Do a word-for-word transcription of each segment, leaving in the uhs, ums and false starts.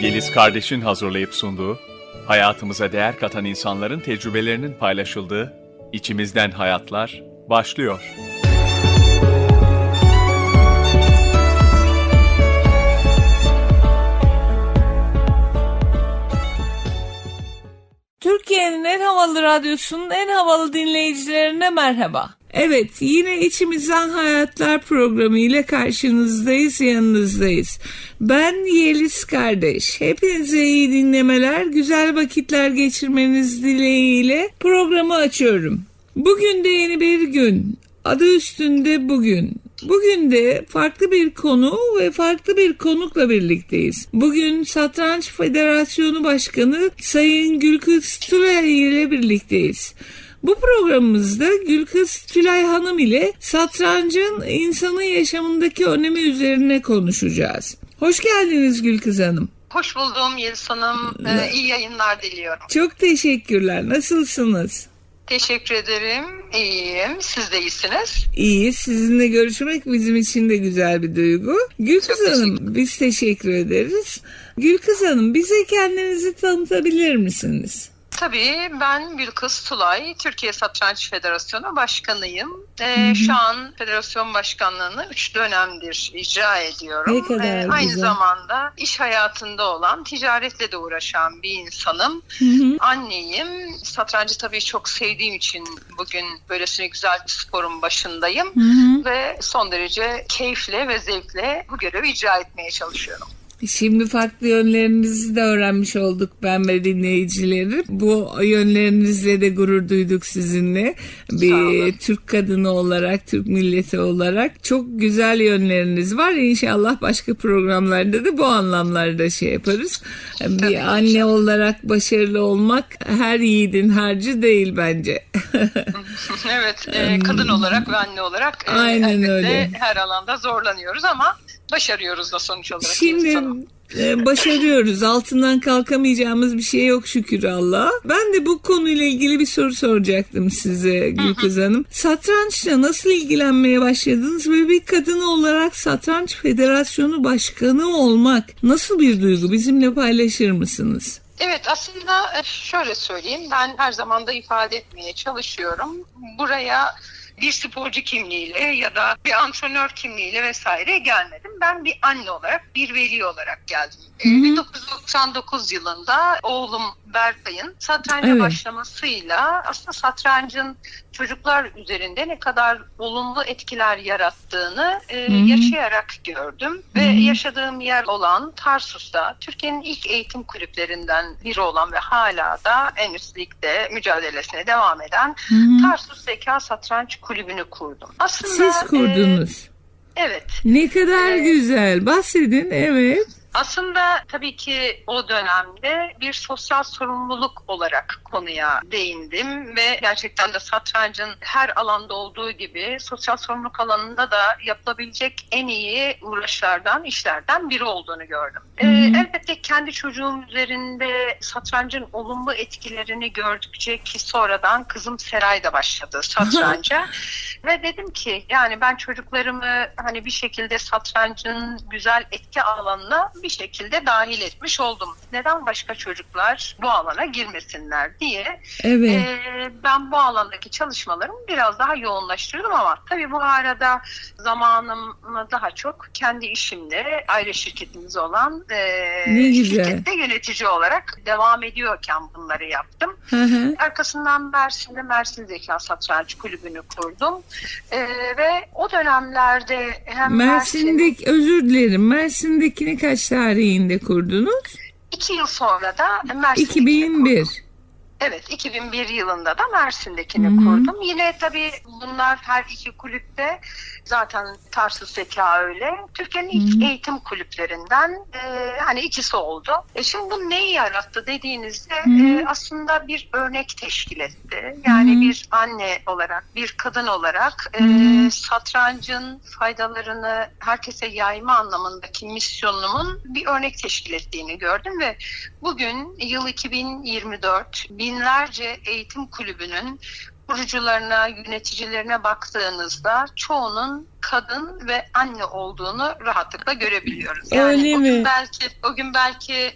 Yeliz Kardeş'in hazırlayıp sunduğu, hayatımıza değer katan insanların tecrübelerinin paylaşıldığı İçimizden Hayatlar başlıyor. Türkiye'nin en havalı radyosunun en havalı dinleyicilerine merhaba. Evet, yine İçimizden Hayatlar programı ile karşınızdayız, yanınızdayız. Ben Yeliz Kardeş. Hepinize iyi dinlemeler, güzel vakitler geçirmeniz dileğiyle programı açıyorum. Bugün de yeni bir gün. Adı üstünde bugün. Bugün de farklı bir konu ve farklı bir konukla birlikteyiz. Bugün Satranç Federasyonu Başkanı Sayın Gülkız Tülay ile birlikteyiz. Bu programımızda Gülkız Tülay Hanım ile satrancın insanın yaşamındaki önemi üzerine konuşacağız. Hoş geldiniz Gülkız Hanım. Hoş buldum Yeliz Hanım. Ee, iyi yayınlar diliyorum. Çok teşekkürler. Nasılsınız? Teşekkür ederim. İyiyim. Siz de iyisiniz. İyi. Sizinle görüşmek bizim için de güzel bir duygu. Gülkız Hanım, biz teşekkür ederiz. Gülkız Hanım, bize kendinizi tanıtabilir misiniz? Tabii, ben Gülkız Tülay, Türkiye Satranç Federasyonu Başkanıyım. Ee, şu an federasyon başkanlığını üç dönemdir icra ediyorum. Ne kadar ee, güzel. Aynı zamanda iş hayatında olan, ticaretle de uğraşan bir insanım. Hı hı. Anneyim. Satrancı tabii çok sevdiğim için bugün böylesine güzel bir sporun başındayım. Hı hı. Ve son derece keyifle ve zevkle bu görevi icra etmeye çalışıyorum. Şimdi farklı yönlerinizi de öğrenmiş olduk ben ve dinleyicilerim. Bu yönlerinizle de gurur duyduk sizinle. Bir Türk kadını olarak, Türk milleti olarak çok güzel yönleriniz var. İnşallah başka programlarda da bu anlamlarda şey yaparız. Bir anne olarak başarılı olmak her yiğidin harcı değil bence. Evet, e, kadın olarak ve anne olarak e, aynen öyle. Her alanda zorlanıyoruz ama başarıyoruz da sonuç olarak. Şimdi e, başarıyoruz. Altından kalkamayacağımız bir şey yok şükür Allah'a. Ben de bu konuyla ilgili bir soru soracaktım size Gülkız Hanım. Satrançla nasıl ilgilenmeye başladınız ve bir kadın olarak Satranç Federasyonu Başkanı olmak nasıl bir duygu? Bizimle paylaşır mısınız? Evet, aslında şöyle söyleyeyim. Ben her zaman da ifade etmeye çalışıyorum. Buraya bir sporcu kimliğiyle ya da bir antrenör kimliğiyle vesaire gelmedim. Ben bir anne olarak, bir veli olarak geldim. Hı hı. bin dokuz yüz doksan dokuz yılında oğlum Berkay'ın satranca evet. başlamasıyla aslında satrancın çocuklar üzerinde ne kadar olumlu etkiler yarattığını e, yaşayarak gördüm. Hı-hı. Ve yaşadığım yer olan Tarsus'ta Türkiye'nin ilk eğitim kulüplerinden biri olan ve hala da en üst ligde mücadelesine devam eden Hı-hı. Tarsus Zeka Satranç Kulübü'nü kurdum. Aslında siz kurdunuz. E, evet. Ne kadar evet. güzel. Bahsedin. Evet. Aslında tabii ki o dönemde bir sosyal sorumluluk olarak konuya değindim ve gerçekten de satrancın her alanda olduğu gibi sosyal sorumluluk alanında da yapılabilecek en iyi uğraşlardan, işlerden biri olduğunu gördüm. Ee, elbette kendi çocuğum üzerinde satrancın olumlu etkilerini gördükçe ki sonradan kızım Seray da başladı satranca ve dedim ki yani ben çocuklarımı hani bir şekilde satrancın güzel etki alanına bir şekilde dahil etmiş oldum. Neden başka çocuklar bu alana girmesinler diye evet. e, ben bu alandaki çalışmalarımı biraz daha yoğunlaştırdım ama tabii bu arada zamanımı daha çok kendi işimle aile şirketimiz olan e, şirkette yönetici olarak devam ediyorken bunları yaptım. Hı hı. Arkasından Mersin'de Mersin Zeka Satranç Kulübü'nü kurdum e, ve o dönemlerde hem Mersin'deki Mersin, özür dilerim Mersin'dekini kaç tarihinde kurdunuz? İki yıl sonra da Mersin'dekini iki bin bir. kurdum. Evet, iki bin bir yılında da Mersin'dekini Hı-hı. kurdum. Yine tabii bunlar her iki kulüpte zaten Tarsus Zeka öyle. Türkiye'nin ilk Hı-hı. eğitim kulüplerinden e, hani ikisi oldu. E şimdi bu neyi yarattı dediğinizde e, aslında bir örnek teşkil etti. Yani Hı-hı. bir anne olarak, bir kadın olarak e, satrancın faydalarını herkese yayma anlamındaki misyonumun bir örnek teşkil ettiğini gördüm ve bugün yıl iki bin yirmi dört binlerce eğitim kulübünün kurucularına, yöneticilerine baktığınızda çoğunun kadın ve anne olduğunu rahatlıkla görebiliyoruz. Yani Öyle o mi? gün belki o gün belki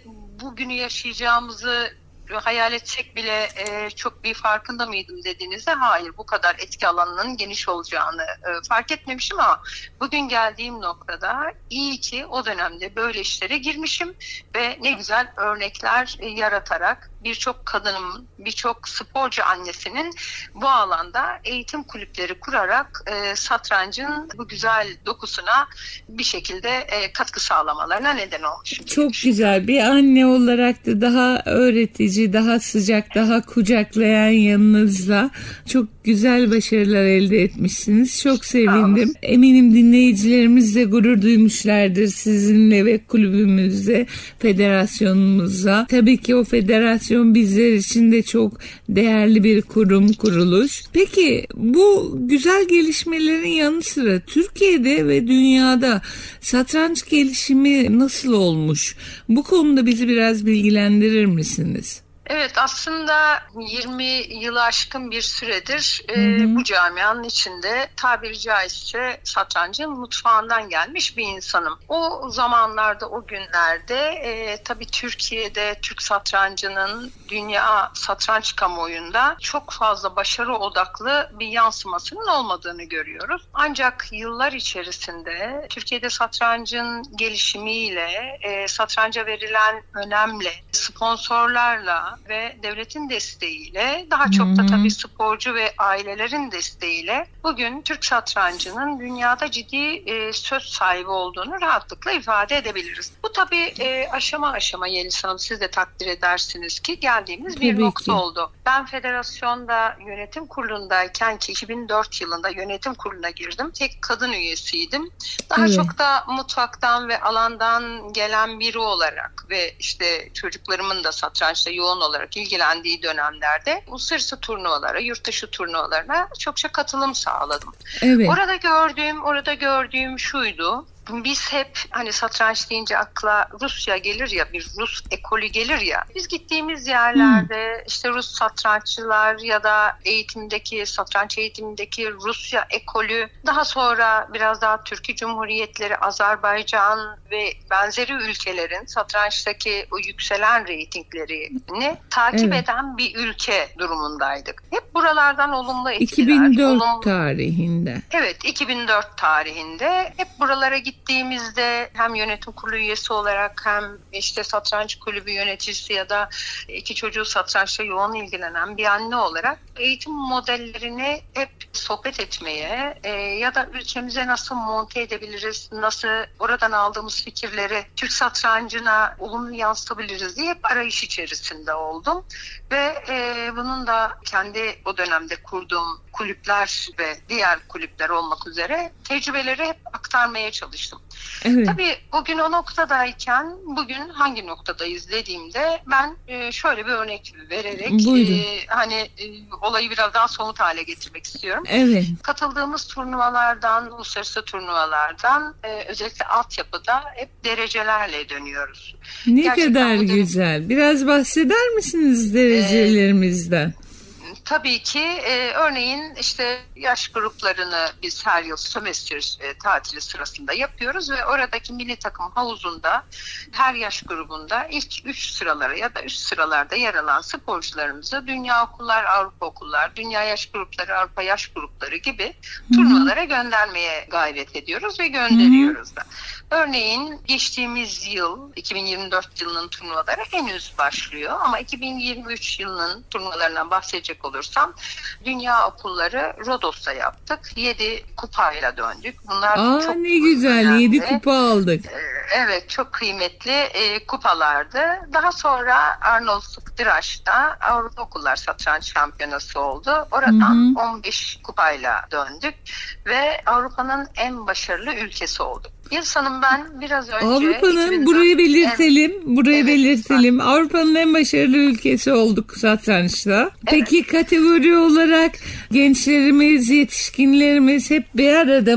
bugünü yaşayacağımızı hayal etsek bile e, çok bir farkında mıydım dediğinizde hayır, bu kadar etki alanının geniş olacağını e, fark etmemişim ama bugün geldiğim noktada iyi ki o dönemde böyle işlere girmişim ve ne güzel örnekler e, yaratarak birçok kadının, birçok sporcu annesinin bu alanda eğitim kulüpleri kurarak e, satrancın bu güzel dokusuna bir şekilde e, katkı sağlamalarına neden olmuş. Çok güzel. Bir anne olarak da daha öğretici, daha sıcak, daha kucaklayan yanınızla çok güzel başarılar elde etmişsiniz. Çok sevindim. Eminim dinleyicilerimiz de gurur duymuşlardır sizinle ve kulübümüzle, federasyonumuzla. Tabii ki o federasyon bizler için de çok değerli bir kurum, kuruluş. Peki bu güzel gelişmelerin yanı sıra Türkiye'de ve dünyada satranç gelişimi nasıl olmuş? Bu konuda bizi biraz bilgilendirir misiniz? Evet, aslında yirmi yılı aşkın bir süredir e, bu camianın içinde tabiri caizse satrancın mutfağından gelmiş bir insanım. O zamanlarda, o günlerde e, tabii Türkiye'de Türk satrancının dünya satranç kamuoyunda çok fazla başarı odaklı bir yansımasının olmadığını görüyoruz. Ancak yıllar içerisinde Türkiye'de satrancın gelişimiyle, e, satranca verilen önemle, sponsorlarla ve devletin desteğiyle, daha çok da tabii sporcu ve ailelerin desteğiyle bugün Türk satrancının dünyada ciddi e, söz sahibi olduğunu rahatlıkla ifade edebiliriz. Bu tabii e, aşama aşama Yeliz Hanım, siz de takdir edersiniz ki geldiğimiz bir tabii nokta ki. oldu. Ben federasyonda yönetim kurulundayken ki iki bin dört yılında yönetim kuruluna girdim. Tek kadın üyesiydim. Daha Evet. çok da mutfaktan ve alandan gelen biri olarak ve işte çocuklarımın da satrançta yoğun olarak ilgilendiği dönemlerde uluslararası turnuvalara, yurt dışı turnuvalarına çokça katılım sağladım. Evet. Orada gördüğüm, orada gördüğüm şuydu. Biz hep hani satranç deyince akla Rusya gelir ya, bir Rus ekolü gelir ya. Biz gittiğimiz yerlerde hmm. işte Rus satranççılar ya da eğitimdeki, satranç eğitimindeki Rusya ekolü, daha sonra biraz daha Türkiye Cumhuriyetleri, Azerbaycan ve benzeri ülkelerin satrançtaki o yükselen reytinglerini takip Evet. eden bir ülke durumundaydık. Hep buralardan olumlu etkiler. iki bin dört olumlu... tarihinde. Evet, iki bin dört tarihinde hep buralara gittiğimizde hem yönetim kurulu üyesi olarak hem işte satranç kulübü yöneticisi ya da iki çocuğu satrançla yoğun ilgilenen bir anne olarak eğitim modellerini hep sohbet etmeye e, ya da ülkemize nasıl monte edebiliriz, nasıl oradan aldığımız fikirleri Türk satrancına olumlu yansıtabiliriz diye hep arayış içerisinde oldum. Ve e, bunun da kendi o dönemde kurduğum kulüpler ve diğer kulüpler olmak üzere tecrübeleri hep aktarmaya çalıştım. Evet. Tabii o gün o noktadayken bugün hangi noktadayız dediğimde ben e, şöyle bir örnek vererek e, hani e, olayı biraz daha somut hale getirmek istiyorum. Evet. Katıldığımız turnuvalardan, uluslararası turnuvalardan e, özellikle altyapıda hep derecelerle dönüyoruz. Ne Gerçekten kadar bu dönem- güzel. Biraz bahseder misiniz derecelerimizden? Tabii ki e, örneğin işte yaş gruplarını biz her yıl sömestr e, tatili sırasında yapıyoruz ve oradaki milli takım havuzunda her yaş grubunda ilk üç sıralara ya da üst sıralarda yer alan sporcularımızı Dünya Okullar, Avrupa Okullar, Dünya Yaş Grupları, Avrupa Yaş Grupları gibi turnuvalara göndermeye gayret ediyoruz ve gönderiyoruz da. Örneğin geçtiğimiz yıl iki bin yirmi dört yılının turnuvaları henüz başlıyor ama iki bin yirmi üç yılının turnuvalarından bahsedecek olursam Dünya Okulları Rodos'ta yaptık. yedi kupayla döndük. Bunlar Aa, çok ne güzel. önemli. yedi kupa aldık. Evet, çok kıymetli e, kupalardı. Daha sonra Arnold Sıktıraş'ta Avrupa Okullar Satranç Şampiyonası oldu. Oradan hı hı. on beş kupayla döndük ve Avrupa'nın en başarılı ülkesi olduk. Yıldız Hanım, ben biraz önce Avrupa'nın burayı belirtelim, en, burayı evet, belirtelim. Ben... Avrupa'nın en başarılı ülkesi olduk satrançta. Evet. Peki kategori olarak gençlerimiz, yetişkinlerimiz hep bir arada mı?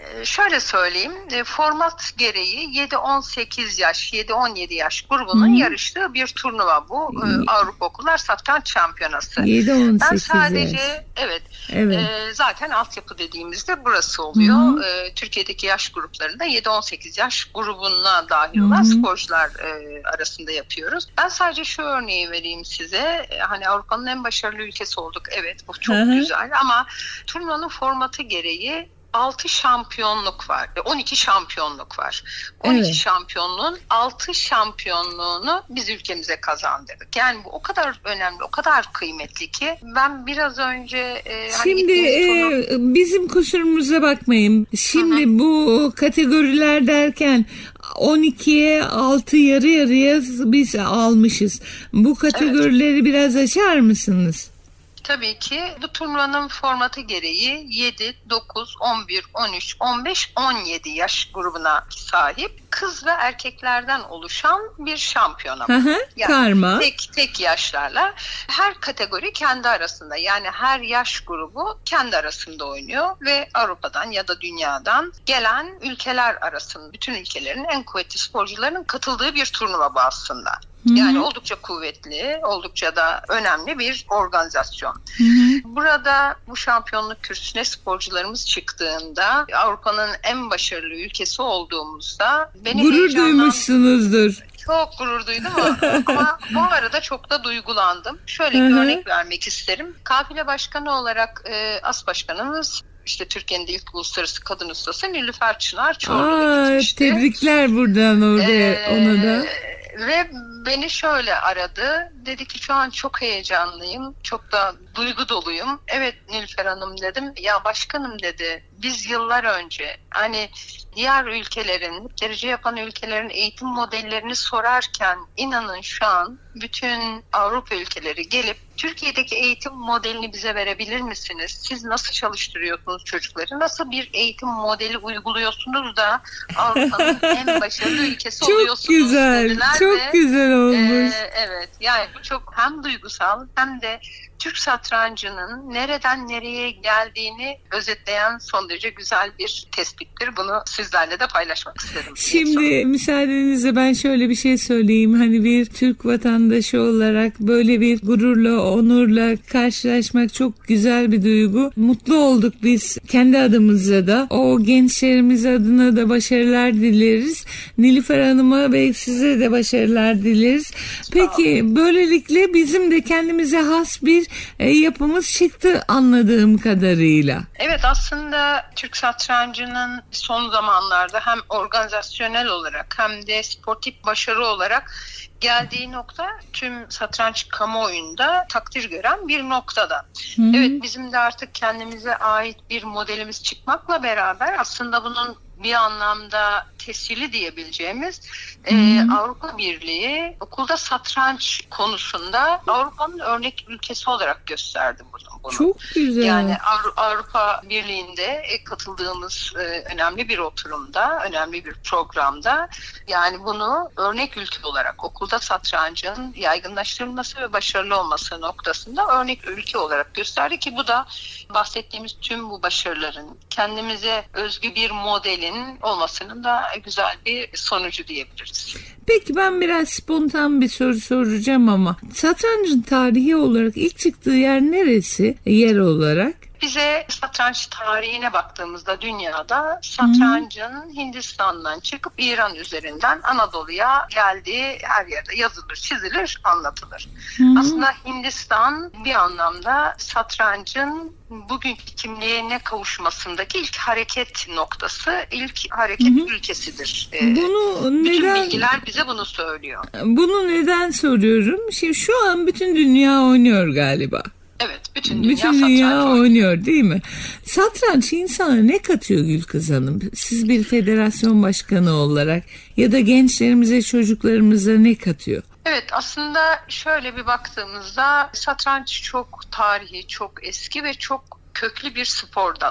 Şöyle söyleyeyim, format gereği yedi on sekiz yaş, yedi on yedi yaş grubunun hmm. yarıştığı bir turnuva bu. Hmm. Avrupa Okullar Satranç Şampiyonası. yedi on sekiz ben sadece yaş. evet, evet. E, zaten altyapı dediğimizde burası oluyor. Hmm. E, Türkiye'deki yaş gruplarında yedi on sekiz yaş grubuna dahil olan hmm. sporcular e, arasında yapıyoruz. Ben sadece şu örneği vereyim size. E, hani Avrupa'nın en başarılı ülkesi olduk. Evet, bu çok hmm. güzel ama turnuvanın formatı gereği altı şampiyonluk var. on iki şampiyonluk var. on iki evet. şampiyonluğun altı şampiyonluğunu biz ülkemize kazandırdık. Yani bu o kadar önemli, o kadar kıymetli ki ben biraz önce e, Şimdi hani e, tonu... bizim kusurumuza bakmayın. Şimdi Hı-hı. bu kategoriler derken on ikiye altı yarı yarıya biz almışız. Bu kategorileri evet. biraz açar mısınız? Tabii ki bu turnuvanın formatı gereği yedi, dokuz, on bir, on üç, on beş, on yedi yaş grubuna sahip kız ve erkeklerden oluşan bir şampiyona. Hı hı, yani karma. Tek, tek yaşlarla her kategori kendi arasında, yani her yaş grubu kendi arasında oynuyor ve Avrupa'dan ya da dünyadan gelen ülkeler arasında bütün ülkelerin en kuvvetli sporcularının katıldığı bir turnuva bu aslında. Yani oldukça kuvvetli, oldukça da önemli bir organizasyon. Hı hı. Burada bu şampiyonluk kürsüsüne sporcularımız çıktığında Avrupa'nın en başarılı ülkesi olduğumuzda beni gurur duymuşsunuzdur. Çok gurur duydum ama bu arada çok da duygulandım. Şöyle bir örnek vermek isterim. Kafile başkanı olarak e, as başkanımız İşte Türkiye'nin de ilk uluslararası kadın ustası Nilüfer Çınar Çorlu'ya gitmişti. Tebrikler buradan oraya ee, ona da. Ve beni şöyle aradı. Dedi ki şu an çok heyecanlıyım. Çok da duygu doluyum. Evet Nilüfer Hanım dedim. Ya başkanım dedi. Biz yıllar önce hani diğer ülkelerin, derece yapan ülkelerin eğitim modellerini sorarken inanın şu an bütün Avrupa ülkeleri gelip Türkiye'deki eğitim modelini bize verebilir misiniz? Siz nasıl çalıştırıyorsunuz çocukları? Nasıl bir eğitim modeli uyguluyorsunuz da Avrupa'nın en başarılı ülkesi çok oluyorsunuz güzel, dediler. Çok ve, güzel olmuş. E, evet yani bu çok hem duygusal hem de Türk satrancının nereden nereye geldiğini özetleyen son derece güzel bir tespittir. Bunu sizlerle de paylaşmak istedim. Şimdi müsaadenizle ben şöyle bir şey söyleyeyim. Hani bir Türk vatandaşı olarak böyle bir gururla, onurla karşılaşmak çok güzel bir duygu. Mutlu olduk biz kendi adımıza da. O gençlerimiz adına da başarılar dileriz. Nilüfer Hanım'a ve size de başarılar dileriz. Peki böylelikle bizim de kendimize has bir E, yapımız çıktı anladığım kadarıyla. Evet aslında Türk satrancının son zamanlarda hem organizasyonel olarak hem de sportif başarı olarak geldiği nokta tüm satranç kamuoyunda takdir gören bir noktada. Hı-hı. Evet bizim de artık kendimize ait bir modelimiz çıkmakla beraber aslında bunun bir anlamda tescili diyebileceğimiz e, Avrupa Birliği okulda satranç konusunda Avrupa'nın örnek ülkesi olarak gösterdi bunu. bunu. Çok güzel. Yani Avru- Avrupa Birliği'nde katıldığımız e, önemli bir oturumda, önemli bir programda yani bunu örnek ülke olarak okulda satrancın yaygınlaştırılması ve başarılı olması noktasında örnek ülke olarak gösterdi ki bu da bahsettiğimiz tüm bu başarıların kendimize özgü bir modelin olmasının da güzel bir sonucu diyebiliriz. Peki ben biraz spontan bir soru soracağım ama satrancın tarihi olarak ilk çıktığı yer neresi yer olarak? Bize satranç tarihine baktığımızda dünyada satrancın Hı-hı. Hindistan'dan çıkıp İran üzerinden Anadolu'ya geldiği her yerde yazılır, çizilir, anlatılır. Hı-hı. Aslında Hindistan bir anlamda satrancın bugünkü kimliğine kavuşmasındaki ilk hareket noktası, ilk hareket Hı-hı. ülkesidir. Bunu bütün neden, bilgiler bize bunu söylüyor. Bunu neden soruyorum? Şimdi şu an bütün dünya oynuyor galiba. Evet, bütün dünya, bütün dünya oynuyor değil mi? Satranç insana ne katıyor Gülkız Hanım? Siz bir federasyon başkanı olarak ya da gençlerimize, çocuklarımıza ne katıyor? Evet aslında şöyle bir baktığımızda satranç çok tarihi, çok eski ve çok köklü bir spor dalı.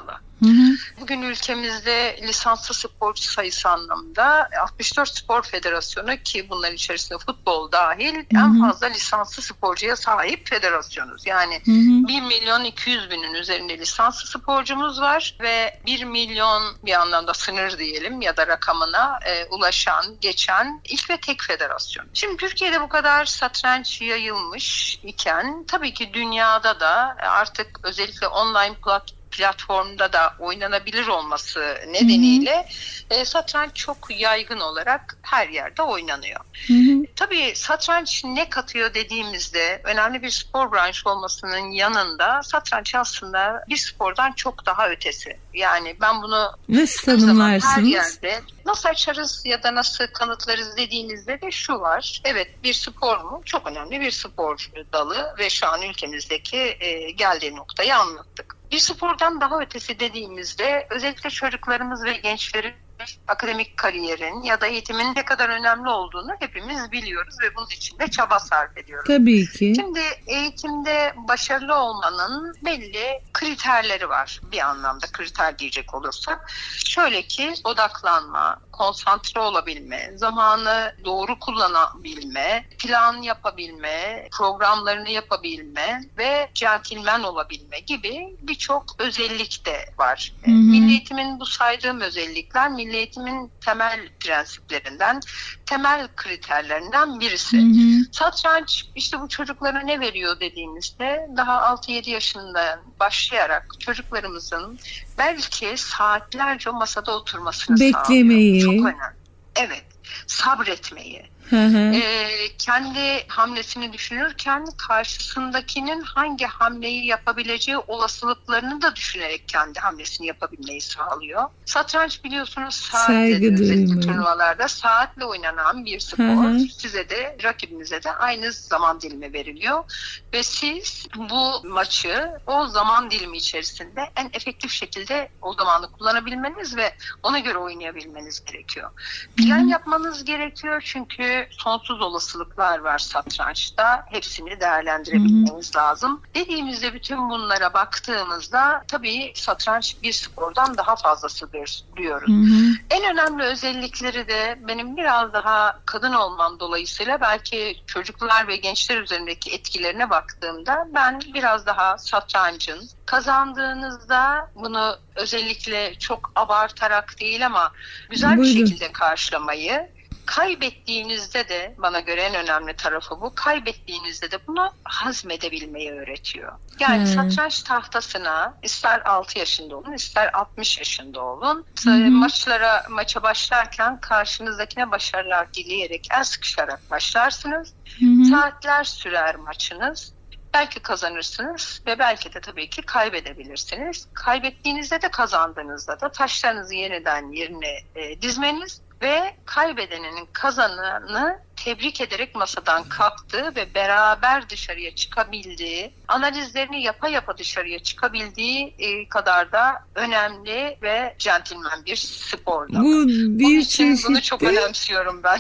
Hı hı. Bugün ülkemizde lisanslı sporcu sayısı anlamında altmış dört spor federasyonu, ki bunların içerisinde futbol dahil, hı hı. en fazla lisanslı sporcuya sahip federasyonuz. Yani hı hı. bir milyon iki yüz binin üzerinde lisanslı sporcumuz var ve bir milyon bir anlamda sınır diyelim ya da rakamına e, ulaşan, geçen ilk ve tek federasyon. Şimdi Türkiye'de bu kadar satranç yayılmış iken tabii ki dünyada da artık özellikle online platform platformda da oynanabilir olması nedeniyle hı hı. E, satranç çok yaygın olarak her yerde oynanıyor. Hı hı. Tabii satranç ne katıyor dediğimizde önemli bir spor branşı olmasının yanında satranç aslında bir spordan çok daha ötesi. Yani ben bunu nasıl tanımlarsınız? Her yerde nasıl açarız ya da nasıl kanıtlarız dediğinizde de şu var. Evet, bir spor mu? Çok önemli bir spor dalı ve şu an ülkemizdeki e, geldiği noktayı anlattık. Bir spordan daha ötesi dediğimizde özellikle çocuklarımız ve gençlerin akademik kariyerin ya da eğitimin ne kadar önemli olduğunu hepimiz biliyoruz ve bunun için de çaba sarf ediyoruz. Tabii ki. Şimdi eğitimde başarılı olmanın belli kriterleri var, bir anlamda kriter diyecek olursak. Şöyle ki odaklanma, konsantre olabilme, zamanı doğru kullanabilme, plan yapabilme, programlarını yapabilme ve centilmen olabilme gibi birçok özellik de var. Hı hı. Milli eğitimin bu saydığım özellikler milli eğitimin temel prensiplerinden, temel kriterlerinden birisi. Hı hı. Satranç işte bu çocuklara ne veriyor dediğimizde daha altı yedi yaşından başlayarak çocuklarımızın belki saatlerce masada oturmasını beklemeyi sağlıyor. Çok önemli. Evet, sabretmeyi. Hı hı. Ee, kendi hamlesini düşünürken karşısındakinin hangi hamleyi yapabileceği olasılıklarını da düşünerek kendi hamlesini yapabilmeyi sağlıyor. Satranç biliyorsunuz saatle, özellikle turnuvalarda saatle oynanan bir spor. Hı hı. Size de rakibinize de aynı zaman dilimi veriliyor ve siz bu maçı o zaman dilimi içerisinde en efektif şekilde o zamanı kullanabilmeniz ve ona göre oynayabilmeniz gerekiyor. Plan hı hı. yapmanız gerekiyor çünkü sonsuz olasılıklar var satrançta. Hepsini değerlendirebilmeniz hı hı. lazım. Dediğimizde bütün bunlara baktığımızda tabii satranç bir spordan daha fazlasıdır diyoruz. Hı hı. En önemli özellikleri de benim biraz daha kadın olmam dolayısıyla belki çocuklar ve gençler üzerindeki etkilerine baktığımda ben biraz daha satrancın kazandığınızda bunu özellikle çok abartarak değil ama güzel Buyurun. bir şekilde karşılamayı, kaybettiğinizde de bana göre en önemli tarafı bu. Kaybettiğinizde de bunu hazmedebilmeyi öğretiyor. Yani hmm. satranç tahtasına ister altı yaşında olun, ister altmış yaşında olun. Hmm. Maçlara maça başlarken karşınızdakine başarılar dileyerek, el sıkışarak başlarsınız. Hmm. Saatler sürer maçınız. Belki kazanırsınız ve belki de tabii ki kaybedebilirsiniz. Kaybettiğinizde de kazandığınızda da taşlarınızı yeniden yerine e, dizmeniz ve kaybedenin kazananı tebrik ederek masadan kalktığı ve beraber dışarıya çıkabildiği, analizlerini yapa yapa dışarıya çıkabildiği e, kadar da önemli ve centilmen bir spor dalı. Bu bir Onun için çeşitli... bunu çok önemsiyorum ben.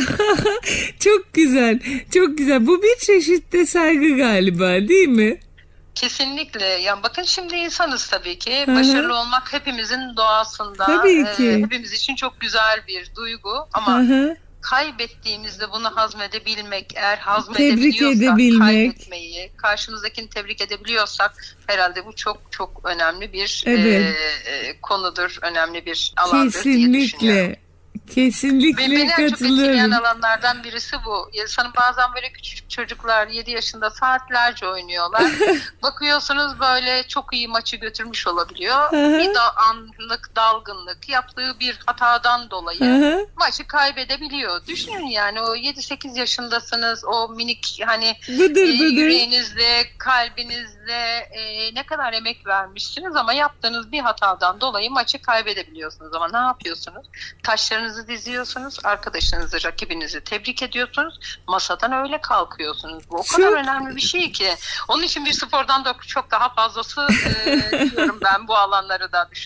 Çok güzel, çok güzel. Bu bir çeşitte saygı galiba, değil mi? Kesinlikle. Yani bakın şimdi insanız tabii ki. Hı-hı. Başarılı olmak hepimizin doğasında. Tabii ki. E, hepimiz için çok güzel bir duygu ama Hı-hı. kaybettiğimizde bunu hazmedebilmek, eğer hazmedebiliyorsak kaybetmeyi, karşımızdakini tebrik edebiliyorsak herhalde bu çok çok önemli bir evet. e, konudur, önemli bir alandır Kesinlikle. diye düşünüyorum. Kesinlikle Beni en çok etkileyen katılıyorum. alanlardan birisi bu. İnsanın bazen böyle küçük çocuklar yedi yaşında saatlerce oynuyorlar. Bakıyorsunuz böyle çok iyi maçı götürmüş olabiliyor. Bir da anlık dalgınlık yaptığı bir hatadan dolayı Hı-hı. maçı kaybedebiliyor. Düşünün yani o yedi sekiz yaşındasınız. O minik hani bıdır, e, bıdır. yüreğinizle, kalbinizle e, ne kadar emek vermişsiniz ama yaptığınız bir hatadan dolayı maçı kaybedebiliyorsunuz. Ama ne yapıyorsunuz? Taşlarınızı diziyorsunuz, arkadaşınızı, rakibinizi tebrik ediyorsunuz. Masadan öyle kalkıyorsunuz. Bu o kadar çok önemli bir şey ki. Onun için bir spordan da çok daha fazlası e, diyorum ben bu alanları da düşündüğümde.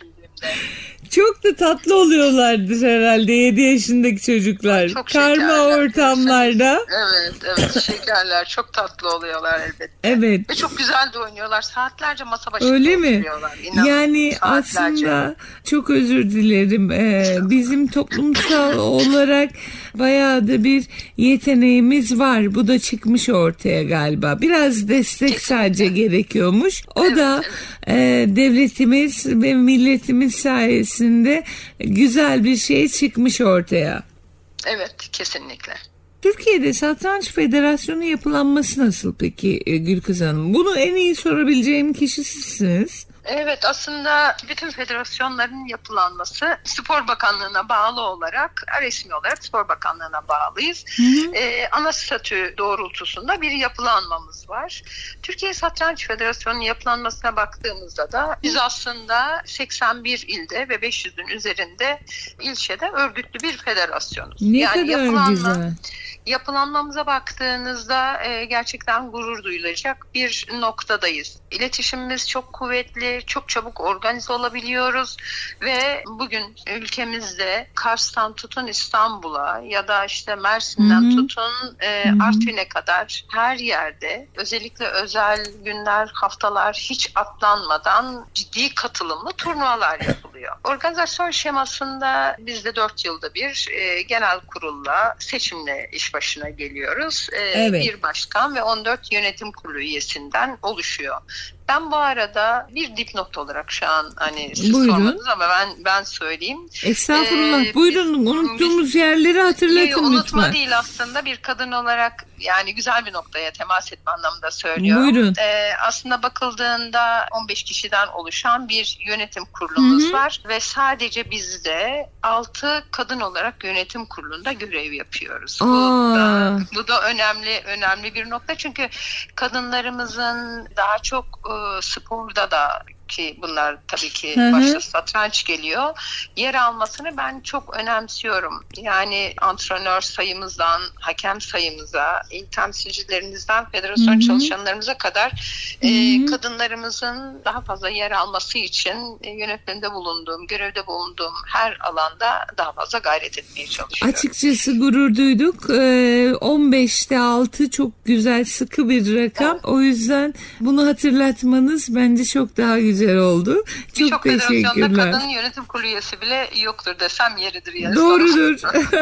Çok da tatlı oluyorlardır herhalde yedi yaşındaki çocuklar. Çok Karma şekerler. ortamlarda. Evet, evet şekerler çok tatlı oluyorlar elbette. Evet. Ve çok güzel de oynuyorlar. Saatlerce masa başında Öyle mi? oturuyorlar. İnanın, Yani saatlerce. aslında çok özür dilerim. Ee, bizim toplumsal olarak bayağı da bir yeteneğimiz var. Bu da çıkmış ortaya galiba. Biraz destek sadece gerekiyormuş. O Evet, da evet. e, devletimiz ve milletimiz sayesinde güzel bir şey çıkmış ortaya. Evet, kesinlikle. Türkiye'de Satranç Federasyonu yapılanması nasıl peki e, Gülkız Hanım? Bunu en iyi sorabileceğim kişi sizsiniz. Evet, aslında bütün federasyonların yapılanması Spor Bakanlığı'na bağlı olarak, resmi olarak Spor Bakanlığı'na bağlıyız. Hı hı. Ee, ana statü doğrultusunda bir yapılanmamız var. Türkiye Satranç Federasyonu'nun yapılanmasına baktığımızda da biz aslında seksen bir ilde ve beş yüzün üzerinde ilçede örgütlü bir federasyonuz. Ne yani kadar yapılanma, güzel. Yapılanmamıza baktığınızda e, gerçekten gurur duyulacak bir noktadayız. İletişimimiz çok kuvvetli, çok çabuk organize olabiliyoruz ve bugün ülkemizde Kars'tan tutun İstanbul'a ya da işte Mersin'den Hı hı. tutun e, Artvin'e kadar her yerde özellikle özel günler, haftalar hiç atlanmadan ciddi katılımlı turnuvalar yapılıyor. Organizasyon şemasında biz de dört yılda bir e, genel kurulla seçimle iş başına geliyoruz. E, Evet. Bir başkan ve on dört yönetim kurulu üyesinden oluşuyor. Ben bu arada bir dipnot olarak şu an hani siz Buyurun. sormadınız ama ben ben söyleyeyim. Estağfurullah. Ee, Buyurun biz- unuttuğumuz biz- yerleri hatırlatın Yok, unutma lütfen. değil aslında bir kadın olarak yani güzel bir noktaya temas etme anlamında söylüyorum. Buyurun. Ee, aslında bakıldığında on beş kişiden oluşan bir yönetim kurulumuz Hı hı. var ve sadece biz de altı kadın olarak yönetim kurulunda görev yapıyoruz. Bu Aa. da, bu da önemli önemli bir nokta çünkü kadınlarımızın daha çok e, sporda da ki bunlar tabii ki Hı hı. başta satranç geliyor. Yer almasını ben çok önemsiyorum. Yani antrenör sayımızdan, hakem sayımıza, il temsilcilerimizden, federasyon Hı hı. çalışanlarımıza kadar e, Hı hı. kadınlarımızın daha fazla yer alması için e, yönetimde bulunduğum, görevde bulunduğum her alanda daha fazla gayret etmeye çalışıyorum. Açıkçası gurur duyduk. Ee, on beşte altı çok güzel, sıkı bir rakam. Evet. O yüzden bunu hatırlatmanız bence çok daha güzel oldu. Çok Birçok federasyonda teşekkürler. kadın yönetim kurulu üyesi bile yoktur desem yeridir. Yani Doğrudur.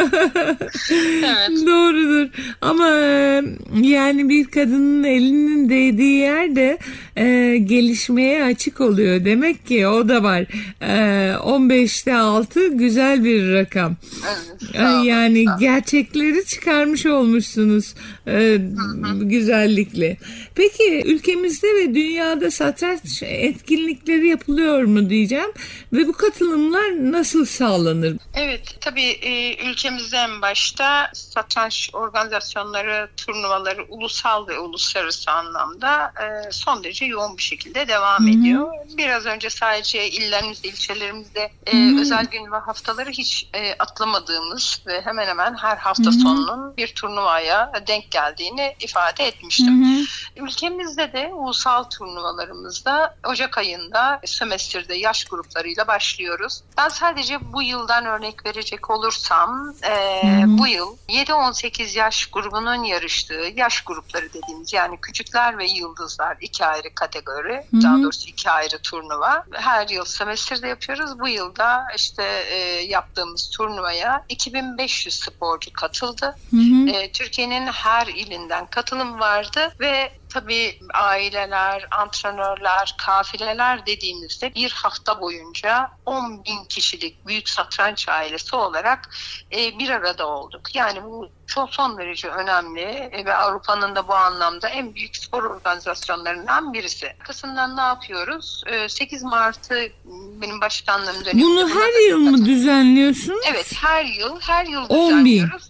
Evet. Doğrudur. Ama e, yani bir kadının elinin değdiği yerde e, gelişmeye açık oluyor. Demek ki o da var. E, on beşte altı güzel bir rakam. Evet, E, sağ olun, yani sağ olun. gerçekleri çıkarmış olmuşsunuz e, güzellikle. Peki ülkemizde ve dünyada satranç etkinlikleri yapılıyor mu diyeceğim ve bu katılımlar nasıl sağlanır? Evet, tabii e, ülkemizde en başta satranç organizasyonları, turnuvaları ulusal ve uluslararası anlamda e, son derece yoğun bir şekilde devam Hı hı. ediyor. Biraz önce sadece illerimizde, ilçelerimizde e, Hı hı. özel gün ve haftaları hiç e, atlamadığımız ve hemen hemen her hafta Hı hı. sonunun bir turnuvaya denk geldiğini ifade Hı etmiştim. hı. Ülkemizde de ulusal turnuvalarımızda Ocak ayında sömestrde yaş gruplarıyla başlıyoruz. Ben sadece bu yıldan örnek verecek olursam e, Hı hı. bu yıl yedi on sekiz yaş grubunun yarıştığı yaş grupları dediğimiz yani küçükler ve yıldızlar iki ayrı kategori, Hı hı. daha doğrusu iki ayrı turnuva. Her yıl sömestrde yapıyoruz. Bu yılda işte e, yaptığımız turnuvaya iki bin beş yüz sporcu katıldı. Hı hı. E, Türkiye'nin her ilinden katılım vardı ve tabii aileler, antrenörler, kafileler dediğimizde bir hafta boyunca on bin kişilik büyük satranç ailesi olarak e, bir arada olduk. Yani bu çok son derece önemli e, ve Avrupa'nın da bu anlamda en büyük spor organizasyonlarından birisi. Arkasından ne yapıyoruz? E, sekiz Mart'ı benim başkanlığım döneminde. Bunu her yıl mı düzenliyorsunuz? Evet, her yıl, her yıl on bin. düzenliyoruz.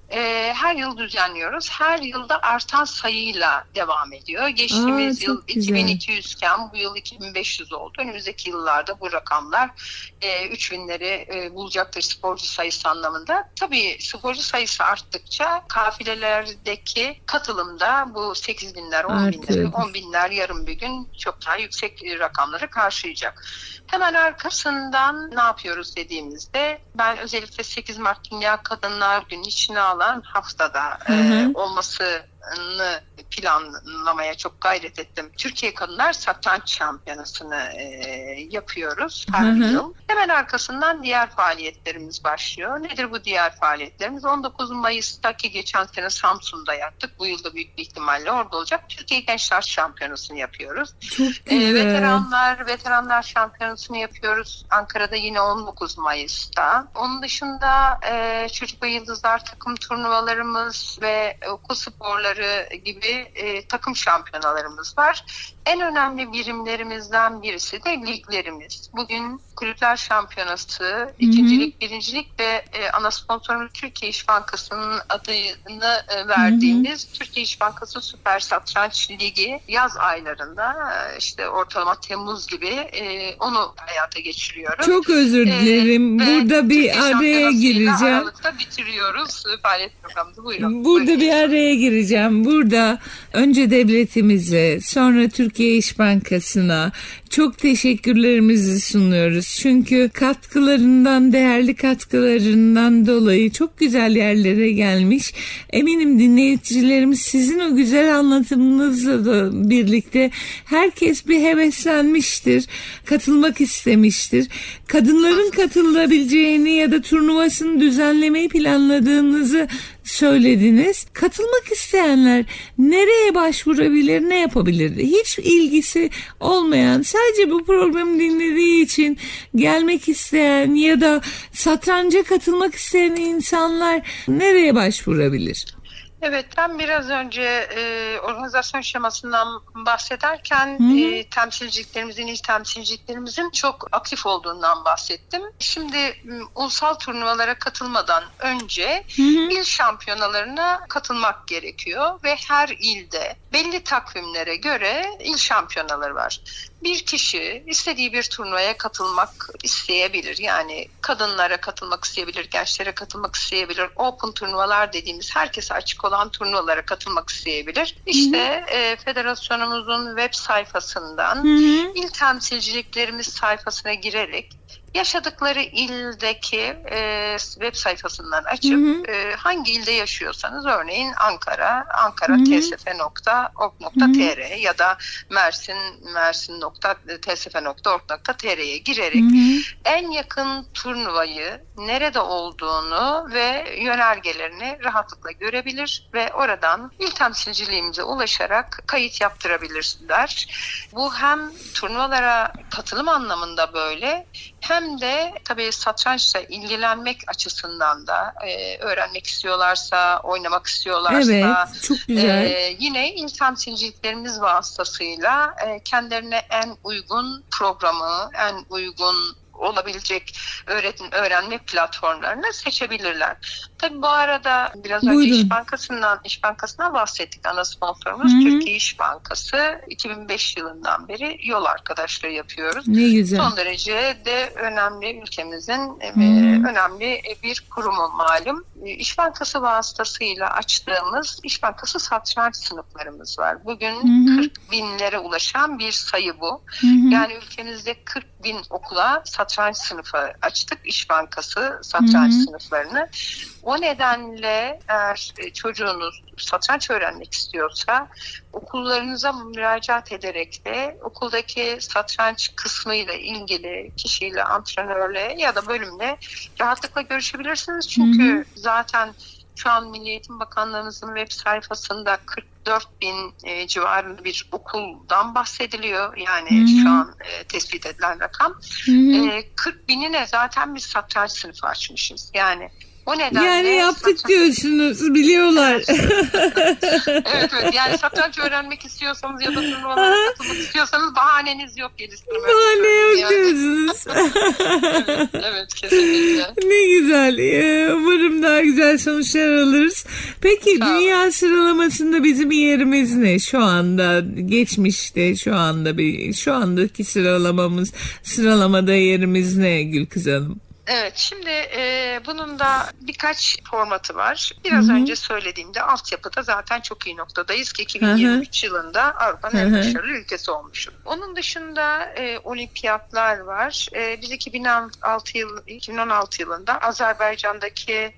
e, her yıl düzenliyoruz. Her yılda artan sayıyla devam ediyor. Geçtiğimiz Aa, yıl güzel. iki bin iki yüz iken bu yıl iki bin beş yüz oldu. Önümüzdeki yıllarda bu rakamlar e, üç binleri e, bulacaktır sporcu sayısı anlamında. Tabii sporcu sayısı arttıkça kafilelerdeki katılımda bu sekiz binler, on binler, on binler yarın bir gün çok daha yüksek rakamları karşılayacak. Hemen arkasından ne yapıyoruz dediğimizde, ben özellikle sekiz Mart Dünya Kadınlar Günü içine alan haftada hı hı. E, olmasını planlamaya çok gayret ettim. Türkiye Kadınlar Satranç Şampiyonası'nı e, yapıyoruz her hı hı. yıl. Hemen arkasından diğer faaliyetlerimiz başlıyor. Nedir bu diğer faaliyetlerimiz? on dokuz Mayıs'taki geçen sene Samsun'da yaptık. Bu yılda büyük bir ihtimalle orada olacak. Türkiye Gençler Şampiyonası'nı yapıyoruz. E, veteranlar Veteranlar Şampiyonası'nı yapıyoruz. Ankara'da yine on dokuz Mayıs'ta. Onun dışında e, Çocuk ve Yıldızlar takım turnuvalarımız ve okul sporları gibi e, takım şampiyonalarımız var. En önemli birimlerimizden birisi de liglerimiz. Bugün Kulüpler Şampiyonası, ikincilik, birincilik ve e, ana sponsorumuz Türkiye İş Bankası'nın adını e, verdiğimiz hı hı. Türkiye İş Bankası Süper Satranç Ligi yaz aylarında e, işte ortalama Temmuz gibi e, onu hayata geçiriyoruz. Çok özür dilerim. E, Burada bir Türkiye araya gireceğim. Aralıkta bitiriyoruz faaliyet programımızı. Buyurun. Burada Buyurun. bir araya gireceğim. Burada önce devletimize, sonra Türkiye İş Bankası'na çok teşekkürlerimizi sunuyoruz. Çünkü katkılarından, değerli katkılarından dolayı çok güzel yerlere gelmiş. Eminim dinleyicilerimiz sizin o güzel anlatımınızla da birlikte herkes bir heveslenmiştir, katılmak istemiştir. Kadınların katılabileceğini ya da turnuvasını düzenlemeyi planladığınızı söylediniz. Katılmak isteyenler nereye başvurabilir, ne yapabilir? Hiç ilgisi olmayan, sadece bu programı dinlediği için gelmek isteyen ya da satranca katılmak isteyen insanlar nereye başvurabilir? Evet, ben biraz önce e, organizasyon şemasından bahsederken e, temsilciliklerimizin, il temsilciliklerimizin çok aktif olduğundan bahsettim. Şimdi m, ulusal turnuvalara katılmadan önce hı hı. il şampiyonalarına katılmak gerekiyor ve her ilde belli takvimlere göre il şampiyonaları var. Bir kişi istediği bir turnuvaya katılmak isteyebilir. Yani kadınlara katılmak isteyebilir, gençlere katılmak isteyebilir. Open turnuvalar dediğimiz herkese açık olan turnuvalara katılmak isteyebilir. İşte e, federasyonumuzun web sayfasından hı hı. il temsilciliklerimiz sayfasına girerek yaşadıkları ildeki e, web sayfasından açıp hı hı. E, hangi ilde yaşıyorsanız, örneğin Ankara, ankara t s f nokta org nokta t r ya da Mersin, mersin nokta t s f nokta org nokta t r'ye girerek hı hı. en yakın turnuvayı nerede olduğunu ve yönergelerini rahatlıkla görebilir ve oradan il temsilciliğimize ulaşarak kayıt yaptırabilirler. Bu hem turnuvalara katılım anlamında böyle, hem de tabii satrançla ilgilenmek açısından da e, öğrenmek istiyorlarsa, oynamak istiyorlarsa evet, çok güzel. E, yine il temsilciliklerimiz vasıtasıyla e, kendilerine en uygun programı, en uygun olabilecek öğretim, öğrenme platformlarını seçebilirler. Tabii bu arada biraz önce Buyurun. İş Bankası'ndan İş Bankası'ndan bahsettik. Ana sponsorumuz Hı-hı. Türkiye İş Bankası. iki bin beş yılından beri yol arkadaşlığı yapıyoruz. Ne güzel. Son derece de önemli, ülkemizin e, önemli bir kurumu malum. İş Bankası vasıtasıyla açtığımız İş Bankası satranç sınıflarımız var. Bugün Hı-hı. kırk binlere ulaşan bir sayı bu. Hı-hı. Yani ülkemizde kırk bin okula satranç sınıfı açtık. İş Bankası satranç Hı-hı. sınıflarını. O nedenle eğer çocuğunuz satranç öğrenmek istiyorsa okullarınıza müracaat ederek de okuldaki satranç kısmıyla ilgili kişiyle, antrenörle ya da bölümle rahatlıkla görüşebilirsiniz. Çünkü hı hı. zaten şu an Milli Eğitim Bakanlığımızın web sayfasında kırk dört bin e, civarında bir okuldan bahsediliyor. Yani Hı-hı. şu an e, tespit edilen rakam. E, kırk binine zaten bir satranç sınıfı açmışız. Yani O nedenle yani yaptık satranç... diyorsunuz, biliyorlar. evet evet, yani satranç öğrenmek istiyorsanız ya da turnuvalara katılmak istiyorsanız bahaneniz yok geliştirmeye. Bahane yok yani. diyorsunuz. evet, evet kesinlikle. Ne güzel. Ee, umarım daha güzel sonuçlar alırız. Peki dünya sıralamasında bizim yerimiz ne şu anda? Geçmişte şu anda bir şu andaki sıralamamız sıralamada yerimiz ne Gülkız Hanım? Evet, şimdi e, bunun da birkaç formatı var. Biraz Hı-hı. önce söylediğimde altyapıda zaten çok iyi noktadayız ki iki bin yirmi üç Hı-hı. yılında Avrupa'nın en başarılı ülkesi olmuşuz. Onun dışında e, olimpiyatlar var. E, biz iki bin on altı yıl, iki bin on altı yılında Azerbaycan'daki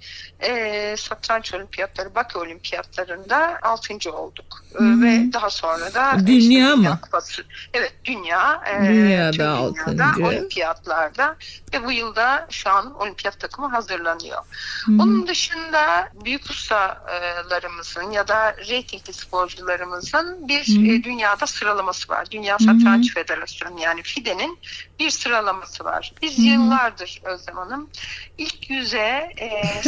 e, satranç olimpiyatları, Bakü olimpiyatlarında altıncı olduk. E, ve daha sonra da dünya işte, mı? Kupası. Evet, dünya. E, Dünyada altıncı. Olimpiyatlarda ve bu yılda şu an olimpiyat takımı hazırlanıyor. Hmm. Onun dışında büyük ustalarımızın ya da reytingli sporcularımızın bir hmm. e, dünyada sıralaması var. Dünya Satranç hmm. Federasyonu yani F I D E'nin bir sıralaması var. Biz hmm. yıllardır Özlem Hanım ilk yüze e,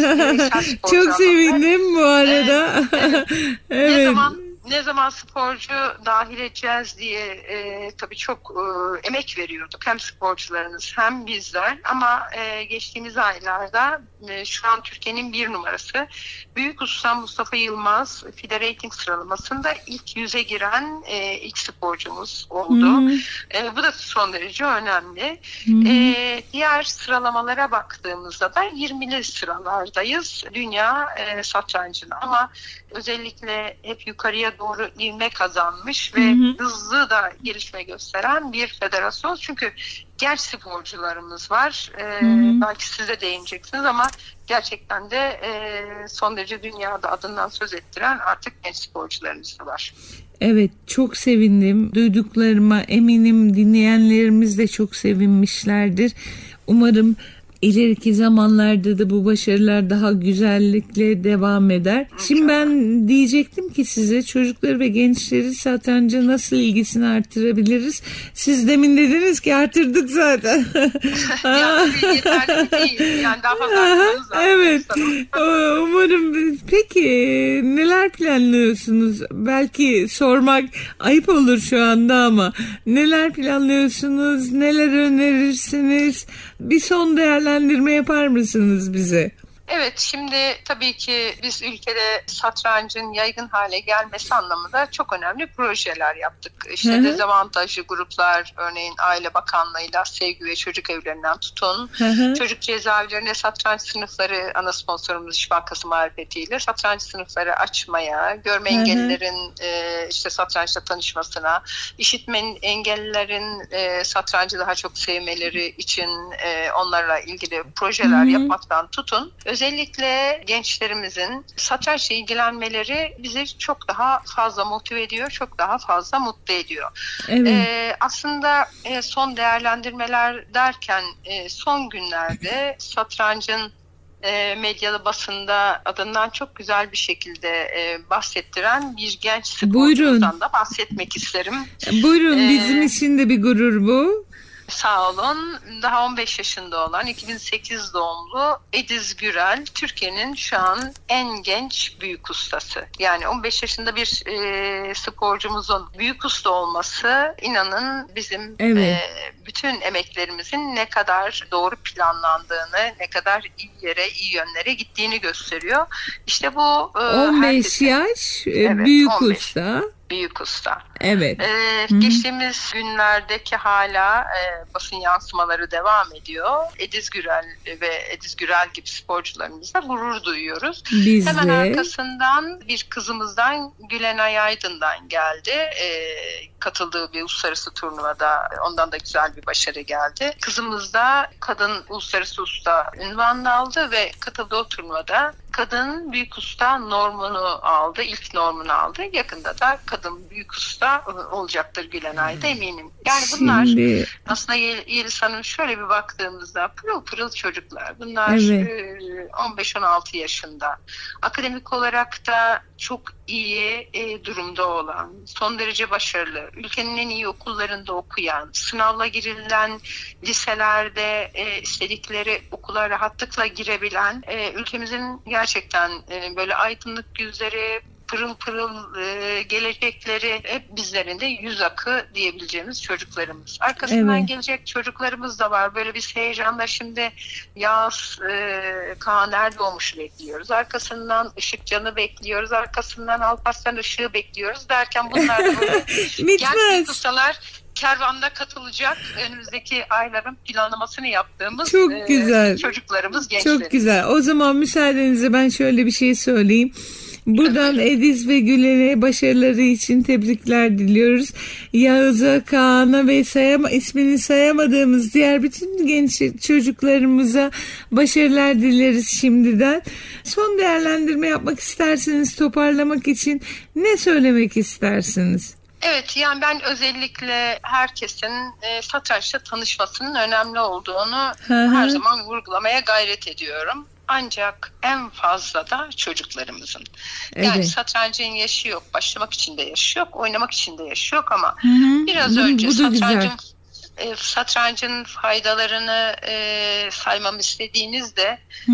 çok sevindim bu arada. E, evet. evet. Ne zaman Ne zaman sporcu dahil edeceğiz diye e, tabii çok e, emek veriyorduk. Hem sporcularımız hem bizler. Ama e, geçtiğimiz aylarda e, şu an Türkiye'nin bir numarası Büyük Usta Mustafa Yılmaz F I D E rating sıralamasında ilk yüze giren e, ilk sporcumuz oldu. E, bu da son derece önemli. E, diğer sıralamalara baktığımızda da yirmili sıralardayız dünya e, satrancına. Ama özellikle hep yukarıya doğru ivme kazanmış ve hı hı. hızlı da gelişme gösteren bir federasyon. Çünkü genç sporcularımız var. Ee, belki siz de değineceksiniz ama gerçekten de e, son derece dünyada adından söz ettiren artık genç sporcularımız da var. Evet, çok sevindim. Duyduklarıma eminim dinleyenlerimiz de çok sevinmişlerdir. Umarım İleriki zamanlarda da bu başarılar daha güzellikle devam eder. Şimdi ben diyecektim ki size çocukları ve gençleri satranca nasıl ilgisini artırabiliriz? Siz demin dediniz ki artırdık zaten. yani yeterli değil. Yani daha fazla artırmamız lazım. Evet. Umarım. Peki neler planlıyorsunuz? Belki sormak ayıp olur şu anda ama neler planlıyorsunuz? Neler önerirsiniz? Bir son değerlendirme yapar mısınız bize? Evet, şimdi tabii ki biz ülkede satrancın yaygın hale gelmesi anlamında çok önemli projeler yaptık. İşte Hı-hı. dezavantajlı gruplar, örneğin Aile Bakanlığı'yla Sevgi ve Çocuk Evlerinden tutun, Hı-hı. çocuk cezaevlerine satranç sınıfları, ana sponsorumuz İş Bankası marifetiyle satranç sınıfları açmaya, görme Hı-hı. engellilerin e, işte satrançla tanışmasına, işitme engellilerin e, satrancı daha çok sevmeleri için e, onlarla ilgili projeler Hı-hı. yapmaktan tutun. Özellikle gençlerimizin satrançla ilgilenmeleri bizi çok daha fazla motive ediyor, çok daha fazla mutlu ediyor. Evet. Ee, aslında e, son değerlendirmeler derken e, son günlerde satrancın e, medyada, basında adından çok güzel bir şekilde e, bahsettiren bir genç sporcumuzdan da bahsetmek isterim. Buyurun, ee, bizim için de bir gurur bu. Sağ olun. Daha on beş yaşında olan iki bin sekiz doğumlu Ediz Gürel, Türkiye'nin şu an en genç büyük ustası. Yani on beş yaşında bir e, sporcumuzun büyük usta olması, inanın bizim evet. e, bütün emeklerimizin ne kadar doğru planlandığını, ne kadar iyi yere, iyi yönlere gittiğini gösteriyor. İşte bu e, on beş herkese, yaş evet, büyük on beş usta. Büyük usta. Evet. Ee, geçtiğimiz günlerdeki hala e, basın yansımaları devam ediyor. Ediz Gürel ve Ediz Gürel gibi sporcularımızla gurur duyuyoruz. Biz Hemen de. arkasından bir kızımızdan, Gülenay Aydın'dan geldi. Ee, katıldığı bir uluslararası turnuvada ondan da güzel bir başarı geldi. Kızımız da kadın uluslararası usta unvanını aldı ve katıldığı turnuvada kadın büyük usta normunu aldı, ilk normunu aldı. Yakında da kadın büyük usta olacaktır Gülenay'da eminim. Yani bunlar Şimdi... aslında Yeliz Hanım şöyle bir baktığımızda pırıl pırıl çocuklar. Bunlar evet. on beş on altı yaşında. Akademik olarak da çok iyi e, durumda olan, son derece başarılı, ülkenin en iyi okullarında okuyan, sınavla girilen liselerde e, istedikleri okula rahatlıkla girebilen, e, ülkemizin gerçekten e, böyle aydınlık yüzleri, pırıl pırıl e, gelecekleri hep bizlerin de yüz akı diyebileceğimiz çocuklarımız. Arkasından evet. gelecek çocuklarımız da var. Böyle biz heyecanla şimdi Yağız e, Kaan Erdoğmuş'u bekliyoruz. Arkasından Işık Can'ı bekliyoruz. Arkasından Alparslan Işık'ı bekliyoruz derken bunlar da böyle genç ustalar kervanda katılacak önümüzdeki ayların planlamasını yaptığımız çok e, güzel. çocuklarımız, gençlerimiz. Çok güzel. O zaman müsaadenizle ben şöyle bir şey söyleyeyim. Buradan evet. Ediz ve Gülen'e başarıları için tebrikler diliyoruz. Yağız'a, Kaan'a ve sayama, ismini sayamadığımız diğer bütün genç çocuklarımıza başarılar dileriz şimdiden. Son değerlendirme yapmak isterseniz, toparlamak için ne söylemek istersiniz? Evet, yani ben özellikle herkesin e, satrançla tanışmasının önemli olduğunu Hı-hı. her zaman vurgulamaya gayret ediyorum. Ancak en fazla da çocuklarımızın. Evet. Yani satrancın yaşı yok, başlamak için de yaşı yok, oynamak için de yaşı yok ama Hı-hı. biraz bu, önce bu satrancın e, satrancın faydalarını e, saymam istediğinizde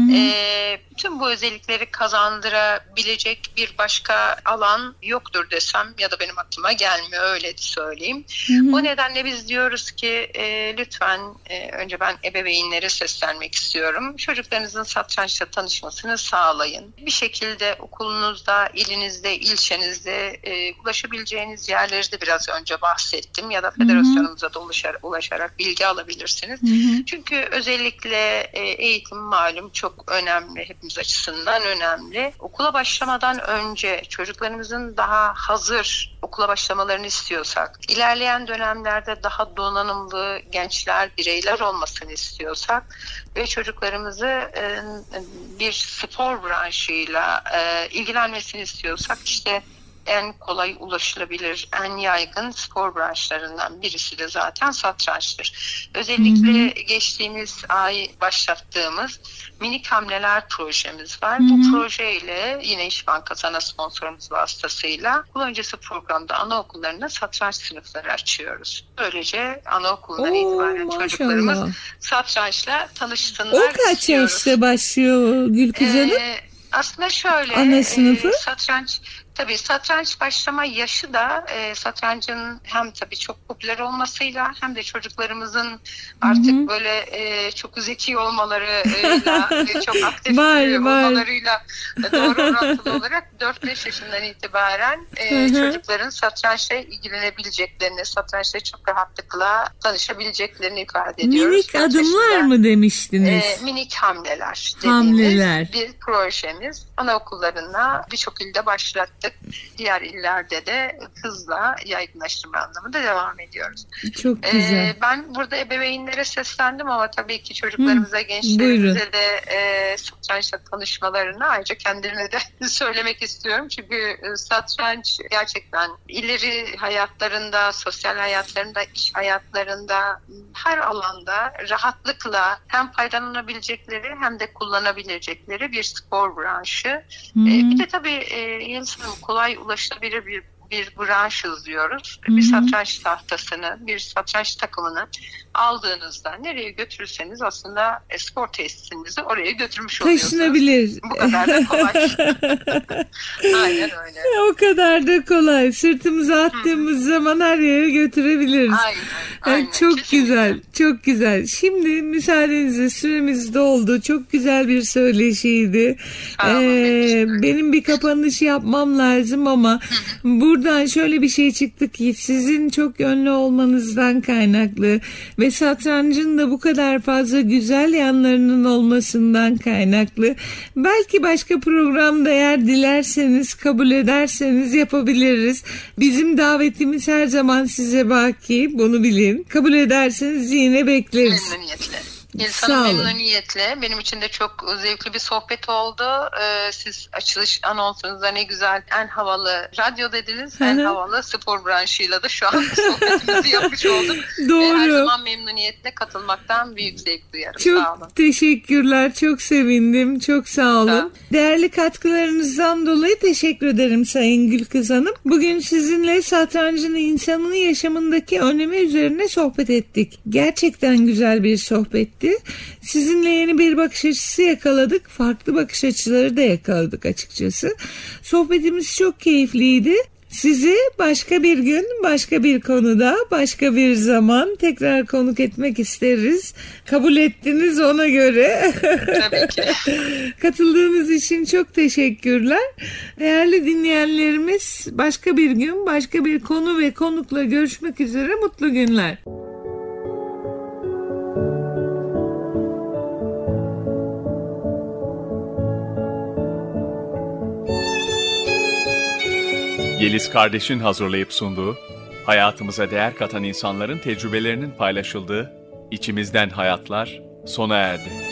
e, bütün bu özellikleri kazandırabilecek bir başka alan yoktur desem ya da benim aklıma gelmiyor, öyle söyleyeyim. Hı hı. O nedenle biz diyoruz ki e, lütfen e, önce ben ebeveynlere seslenmek istiyorum. Çocuklarınızın satrançla tanışmasını sağlayın. Bir şekilde okulunuzda, ilinizde, ilçenizde e, ulaşabileceğiniz yerleri de biraz önce bahsettim ya da federasyonumuza da ulaşarak, ulaşarak bilgi alabilirsiniz. Hı hı. Çünkü özellikle e, eğitim malum çok önemli, hepimiz açısından önemli. Okula başlamadan önce çocuklarımızın daha hazır okula başlamalarını istiyorsak, ilerleyen dönemlerde daha donanımlı gençler, bireyler olmasını istiyorsak ve çocuklarımızı e, bir spor branşıyla e, ilgilenmesini istiyorsak işte en kolay ulaşılabilir, en yaygın spor branşlarından birisi de zaten satrançtır. Özellikle hı hı. geçtiğimiz ay başlattığımız minik hamleler projemiz var. Hı hı. Bu projeyle yine İş Bankası ana sponsorumuz vasıtasıyla okul öncesi programda anaokullarında satranç sınıfları açıyoruz. Böylece anaokulundan Oo, itibaren maşallah. Çocuklarımız satrançla tanışsınlar. O kaç istiyoruz. Yaşta başlıyor Gülkız Hanım? Ee, aslında şöyle, ana sınıfı? E, satranç Tabii satranç başlama yaşı da e, satrancın hem tabii çok popüler olmasıyla hem de çocuklarımızın artık Hı-hı. böyle e, çok zeki olmalarıyla e, çok aktif var, olmalarıyla var. Doğru orantılı olarak dört beş yaşından itibaren e, çocukların satrançla ilgilenebileceklerini, satrançla çok rahatlıkla tanışabileceklerini ifade ediyoruz. Minik Kaç adımlar yaşında, mı demiştiniz? E, minik hamleler Hamleler. bir projemiz. Anaokullarına birçok ilde başlattık. Diğer illerde de hızla yaygınlaştırma anlamında devam ediyoruz. Çok güzel. Ee, ben burada ebeveynlere seslendim ama tabii ki çocuklarımıza, Hı, gençlerimize buyurun. de e, satrançla tanışmalarını ayrıca kendilerine de söylemek istiyorum. Çünkü e, satranç gerçekten ileri hayatlarında, sosyal hayatlarında, iş hayatlarında, her alanda rahatlıkla hem faydalanabilecekleri hem de kullanabilecekleri bir spor branşı. E, bir de tabii e, Yeliz Hanım, kolay ulaşılabilir bir bir branşız diyoruz. Hı-hı. Bir satranç tahtasını, bir satranç takımını aldığınızda nereye götürürseniz aslında spor tesisinizi oraya götürmüş oluyorsunuz. Taşınabilir. Bu kadar da kolay. Aynen öyle. O kadar da kolay. Sırtımıza attığımız Hı-hı. zaman her yere götürebiliriz. Aynen. Aynen. Çok Kesinlikle. güzel. Çok güzel. Şimdi müsaadenizle süremiz doldu. Çok güzel bir söyleşiydi. Tamam, ee, benim bir kapanış yapmam lazım ama Hı-hı. buradan şöyle bir şey çıktı ki sizin çok yönlü olmanızdan kaynaklı ve satrancın da bu kadar fazla güzel yanlarının olmasından kaynaklı belki başka programda eğer dilerseniz, kabul ederseniz yapabiliriz. Bizim davetimiz her zaman size baki, bunu bilin. Kabul ederseniz yine bekleriz. Memnuniyetle. Yeliz Sağ Hanım, olun. memnuniyetle. Benim için de çok zevkli bir sohbet oldu. Ee, siz açılış anonsunuzda ne güzel en havalı radyo dediniz. En havalı spor branşıyla da şu an sohbetimizi yapmış olduk. Doğru. Ee, her zaman memnuniyetle katılmaktan büyük zevk duyarım. Çok Sağ olun. teşekkürler. Çok sevindim. Çok sağ olun. Sağ olun. Değerli katkılarınızdan dolayı teşekkür ederim Sayın Gülkız Hanım. Bugün sizinle satrancın insanın yaşamındaki önemi üzerine sohbet ettik. Gerçekten güzel bir sohbetti. Sizinle yeni bir bakış açısı yakaladık. Farklı bakış açıları da yakaladık açıkçası. Sohbetimiz çok keyifliydi. Sizi başka bir gün, başka bir konuda, başka bir zaman tekrar konuk etmek isteriz. Kabul ettiniz ona göre. Tabii ki. Katıldığınız için çok teşekkürler. Değerli dinleyenlerimiz, başka bir gün, başka bir konu ve konukla görüşmek üzere. Mutlu günler. Yeliz kardeşin hazırlayıp sunduğu, hayatımıza değer katan insanların tecrübelerinin paylaşıldığı İçimizden Hayatlar sona erdi.